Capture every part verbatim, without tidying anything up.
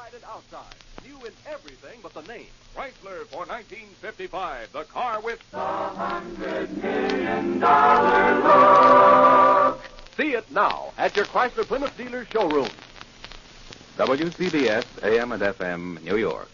inside and outside. New in everything but the name. Chrysler for nineteen fifty-five, the car with the hundred million dollar look. See it now at your Chrysler Plymouth dealer showroom. W C B S, A M and F M, New York.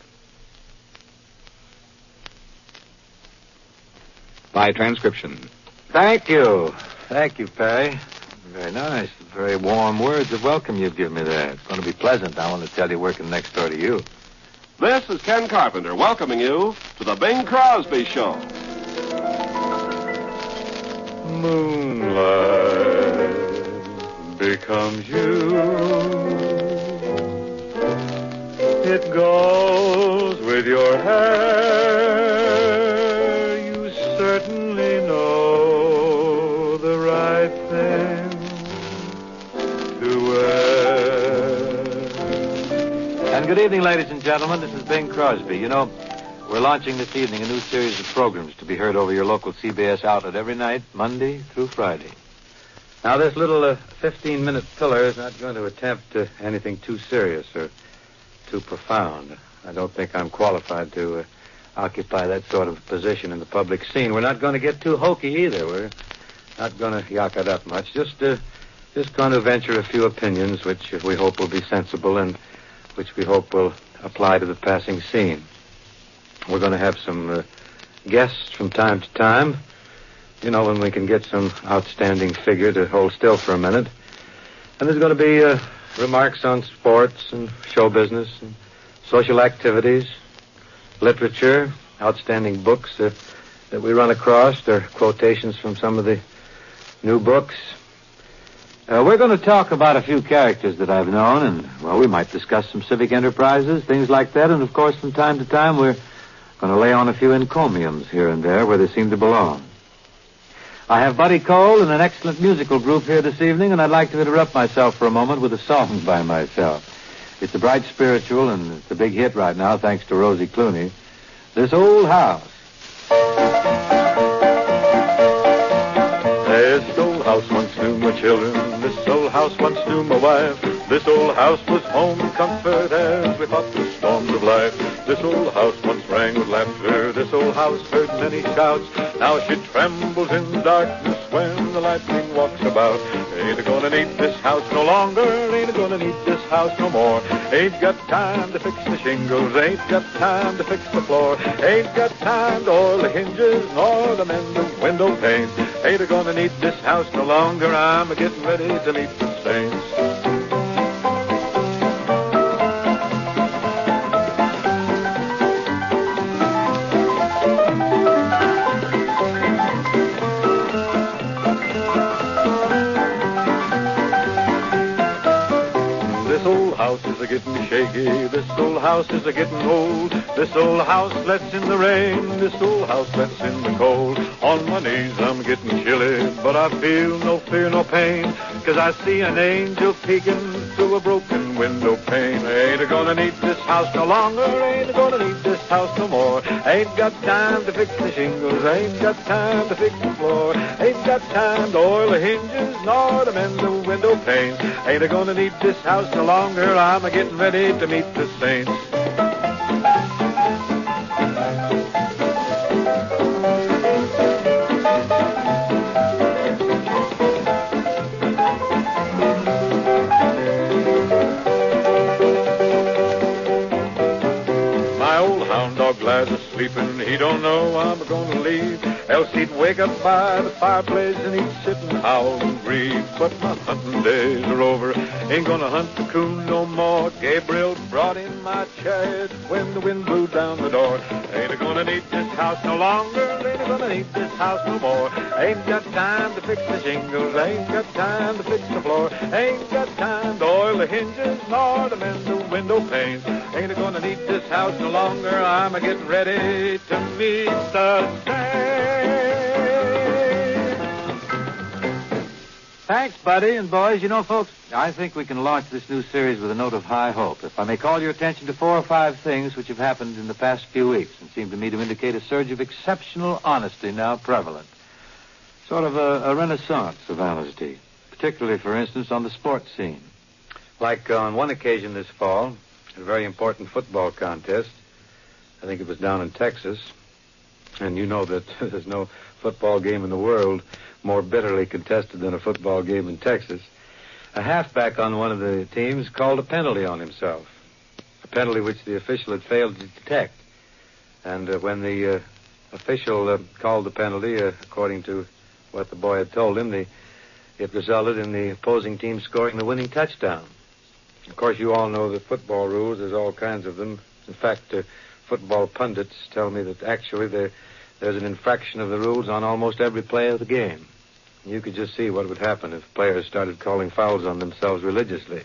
By transcription. Thank you. Thank you, Perry. Very nice. Very warm words of welcome you've given me there. It's going to be pleasant, I want to tell you, working next door to you. This is Ken Carpenter welcoming you to the Bing Crosby Show. Moonlight becomes you. It goes with your hair. You certainly know the right thing to wear. And good evening, ladies and gentlemen. This is Bing Crosby. You know, we're launching this evening a new series of programs to be heard over your local C B S outlet every night, Monday through Friday. Now, this little uh, fifteen-minute filler is not going to attempt uh, anything too serious or too profound. I don't think I'm qualified to uh, occupy that sort of position in the public scene. We're not going to get too hokey either. We're not going to yak it up much. Just, uh, just going to venture a few opinions which we hope will be sensible and which we hope will apply to the passing scene. We're going to have some uh, guests from time to time. You know, when we can get some outstanding figure to hold still for a minute. And there's going to be uh, remarks on sports and show business and social activities, literature, outstanding books uh, that we run across. They're quotations from some of the new books. Uh, we're going to talk about a few characters that I've known, and, well, we might discuss some civic enterprises, things like that. And, of course, from time to time, we're going to lay on a few encomiums here and there where they seem to belong. I have Buddy Cole and an excellent musical group here this evening, and I'd like to interrupt myself for a moment with a song by myself. It's a bright spiritual, and it's a big hit right now, thanks to Rosie Clooney. This Old House. This old house once knew my children. This old house once knew my wife. This old house was home and comfort as we fought the storms of life. This old house once rang with laughter. This old house heard many shouts. Now she trembles in the darkness when the lightning walks about. Ain't gonna need this house no longer. Ain't gonna need this house no more. Ain't got time to fix the shingles. Ain't got time to fix the floor. Ain't got time to oil the hinges nor to mend the window panes. Ain't gonna need this house no longer. I'm getting ready to meet the saints. Getting shaky, this old house is a getting old. This old house lets in the rain, this old house lets in the cold. On my knees I'm getting chilly, but I feel no fear, no pain, 'cause I see an angel peeking through a broken window pane. Ain't gonna need this house no longer, ain't gonna need this house no more. Ain't got time to fix the shingles, ain't got time to fix the floor. Ain't got time to oil the hinges nor to mend the window panes. Ain't gonna need this house no longer, I'm a getting ready to meet the saints. My old hound dog lies a-sleeping, he don't know I'm gonna leave. Else he'd wake up by the fireplace and he'd sit and howl and grieve. But my hunting days are over, ain't gonna hunt the coon no more. Gabriel brought in my chariot when the wind blew down the door. Ain't gonna need this house no longer, ain't gonna need this house no more. Ain't got time to fix the shingles, ain't got time to fix the floor. Ain't got time to oil the hinges nor to mend the window panes. Ain't gonna need this house no longer, I'm a-getting ready to meet the saints. Thanks, Buddy. And, boys, you know, folks, I think we can launch this new series with a note of high hope. If I may call your attention to four or five things which have happened in the past few weeks and seem to me to indicate a surge of exceptional honesty now prevalent. Sort of a, a renaissance of honesty, particularly, for instance, on the sports scene. Like on one occasion this fall, a very important football contest. I think it was down in Texas. And you know that there's no football game in the world more bitterly contested than a football game in Texas. A halfback on one of the teams called a penalty on himself, a penalty which the official had failed to detect. And uh, when the uh, official uh, called the penalty, uh, according to what the boy had told him, the, it resulted in the opposing team scoring the winning touchdown. Of course, you all know the football rules. There's all kinds of them. In fact, uh, football pundits tell me that actually there, there's an infraction of the rules on almost every play of the game. You could just see what would happen if players started calling fouls on themselves religiously.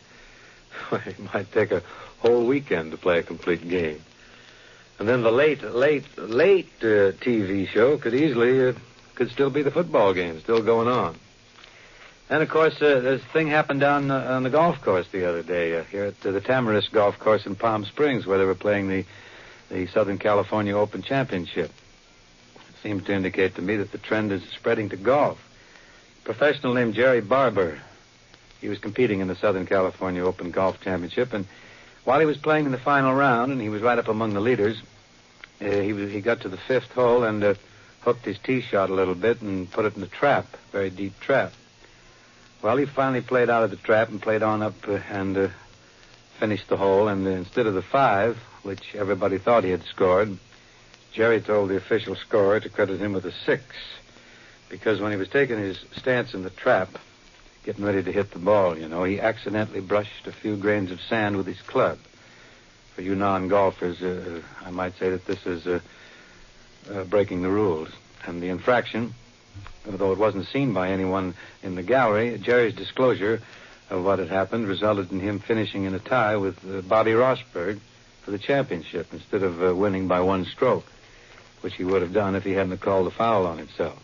It might take a whole weekend to play a complete game. And then the late, late, late uh, T V show could easily, uh, could still be the football game, still going on. And, of course, uh, this thing happened down uh, on the golf course the other day, uh, here at uh, the Tamarisk Golf Course in Palm Springs, where they were playing the, the Southern California Open Championship. It seems to indicate to me that the trend is spreading to golf. A professional named Jerry Barber, he was competing in the Southern California Open Golf Championship, and while he was playing in the final round, and he was right up among the leaders, uh, he, was, he got to the fifth hole and uh, hooked his tee shot a little bit and put it in a trap, very deep trap. Well, he finally played out of the trap and played on up uh, and uh, finished the hole, and uh, instead of the five, which everybody thought he had scored, Jerry told the official scorer to credit him with a six, because when he was taking his stance in the trap, getting ready to hit the ball, you know, he accidentally brushed a few grains of sand with his club. For you non-golfers, uh, I might say that this is uh, uh, breaking the rules. And the infraction, although it wasn't seen by anyone in the gallery, Jerry's disclosure of what had happened resulted in him finishing in a tie with uh, Bobby Rosberg for the championship instead of uh, winning by one stroke, which he would have done if he hadn't called a foul on himself.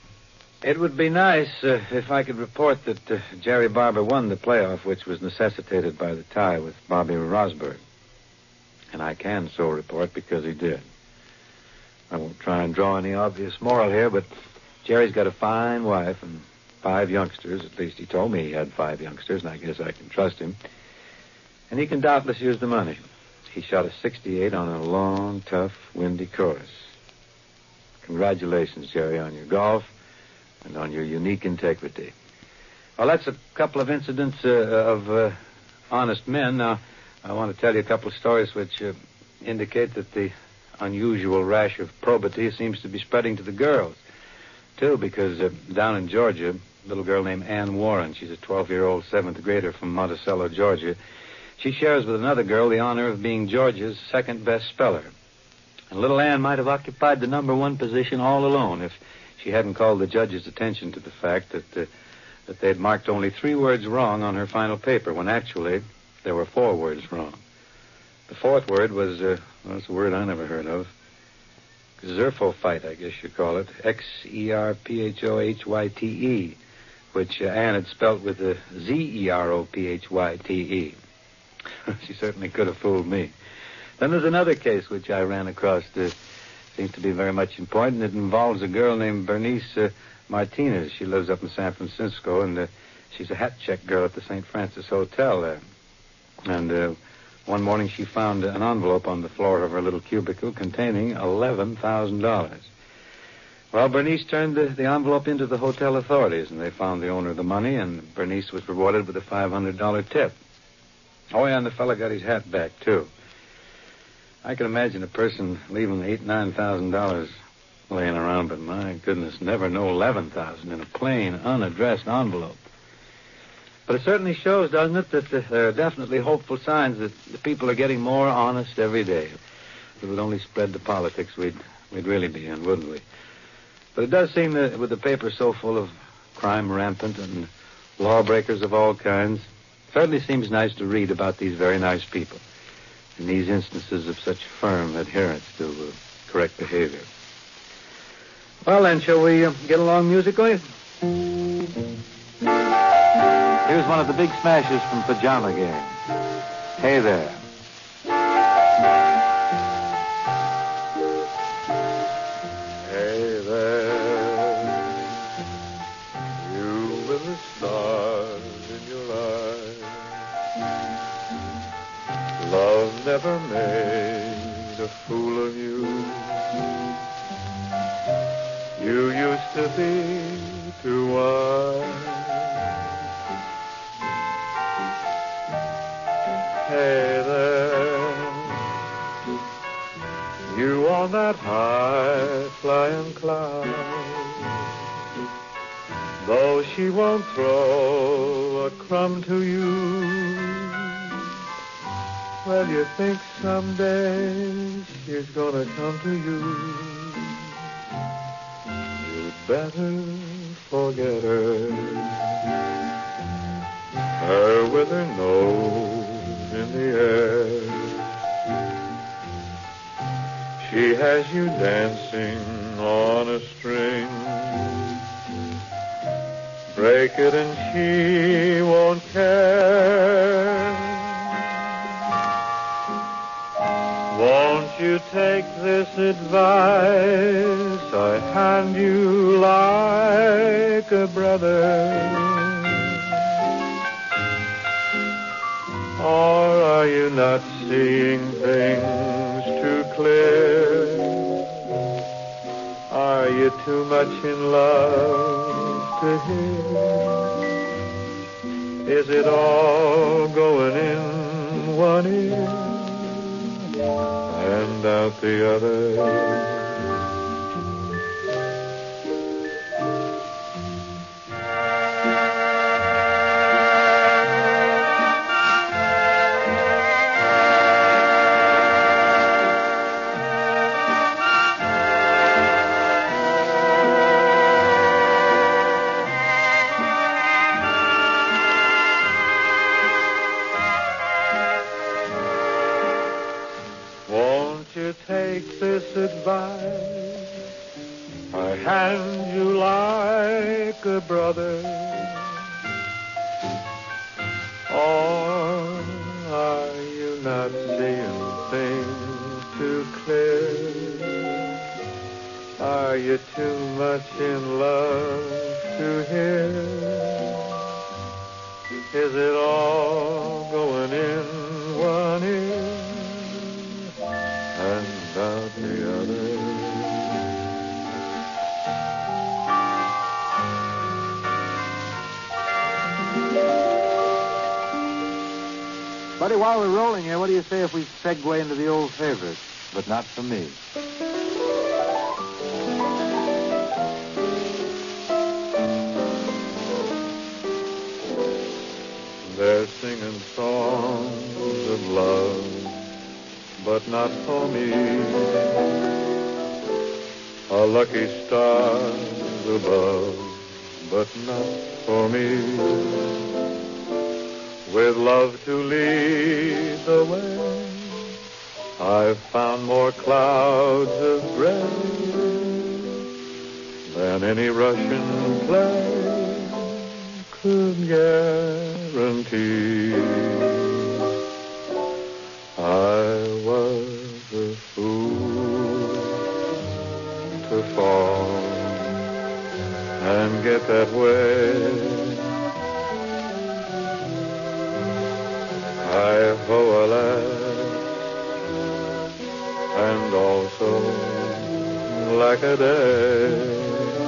It would be nice uh, if I could report that uh, Jerry Barber won the playoff, which was necessitated by the tie with Bobby Rosberg. And I can so report because he did. I won't try and draw any obvious moral here, but Jerry's got a fine wife and five youngsters. At least he told me he had five youngsters, and I guess I can trust him. And he can doubtless use the money. He shot a sixty-eight on a long, tough, windy course. Congratulations, Jerry, on your golf and on your unique integrity. Well, that's a couple of incidents uh, of uh, honest men. Now, I want to tell you a couple of stories which uh, indicate that the unusual rash of probity seems to be spreading to the girls, too, because uh, down in Georgia, a little girl named Ann Warren, she's a twelve-year-old seventh grader from Monticello, Georgia, she shares with another girl the honor of being Georgia's second-best speller. And little Ann might have occupied the number one position all alone if she hadn't called the judge's attention to the fact that uh, that they'd marked only three words wrong on her final paper, when actually there were four words wrong. The fourth word was, uh, well, that's a word I never heard of. Xerphophyte, I guess you call it. X E R P H O H Y T E, which uh, Ann had spelt with a Z E R O P H Y T E. She certainly could have fooled me. Then there's another case which I ran across that seems to be very much important. It involves a girl named Bernice uh, Martinez. She lives up in San Francisco, and uh, she's a hat check girl at the Saint Francis Hotel there. And uh, one morning she found an envelope on the floor of her little cubicle containing eleven thousand dollars. Well, Bernice turned the, the envelope into the hotel authorities, and they found the owner of the money, and Bernice was rewarded with a five hundred dollars tip. Oh, yeah, and the fella got his hat back, too. I can imagine a person leaving eight, nine thousand dollars laying around, but my goodness, never know eleven thousand in a plain, unaddressed envelope. But it certainly shows, doesn't it, that uh, there are definitely hopeful signs that the people are getting more honest every day. If it would only spread to politics, we'd we'd really be in, wouldn't we? But it does seem that with the paper so full of crime rampant and lawbreakers of all kinds, it certainly seems nice to read about these very nice people in these instances of such firm adherence to uh, correct behavior. Well, then, shall we uh, get along musically? Here's one of the big smashes from Pajama Game. Hey There. Hey there, you with the stars in your eyes. Love love never made a fool of you. You used to be too wise. Hey there, you on that high flying cloud. Though she won't throw a crumb to you, well, you think someday she's gonna come to you. You'd better forget her. Her with her nose in the air. She has you dancing on a string. Break it and she won't care. Won't you take this advice I hand you like a brother? Or are you not seeing things too clear? Are you too much in love to hear? Is it all going in one ear and out the other? Take this advice I hand you like a brother. Or are you not seeing things too clear? Are you too much in love to hear? Is it all going in one ear and out the other? Buddy, while we're rolling here, what do you say if we segue into the old favorite? But not for me. They're singing songs of love, but not for me. A lucky star's above, but not for me. With love to lead the way, I've found more clouds of gray than any Russian play could guarantee. I was a fool to fall and get that way. Hi-ho, alas, and also like a day.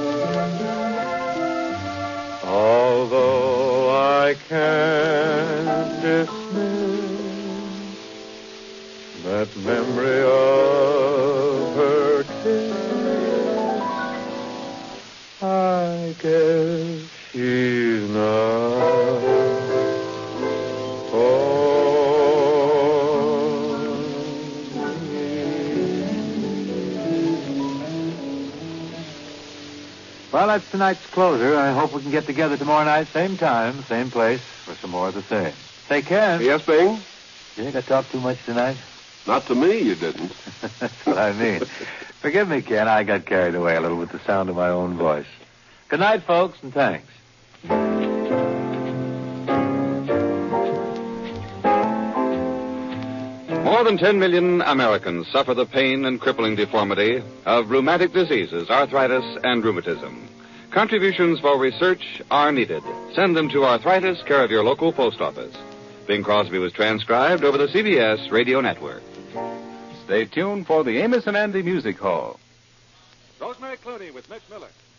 Although I can't dismiss that memory of her kiss, I guess she's not. Well, that's tonight's closer. I hope we can get together tomorrow night, same time, same place, for some more of the same. Say, Ken. Yes, Bing? You think I talked too much tonight? Not to me, you didn't. That's what I mean. Forgive me, Ken. I got carried away a little with the sound of my own voice. Good night, folks, and thanks. More than ten million Americans suffer the pain and crippling deformity of rheumatic diseases, arthritis, and rheumatism. Contributions for research are needed. Send them to Arthritis, care of your local post office. Bing Crosby was transcribed over the C B S radio network. Stay tuned for the Amos and Andy Music Hall. Rosemary Clooney with Mitch Miller.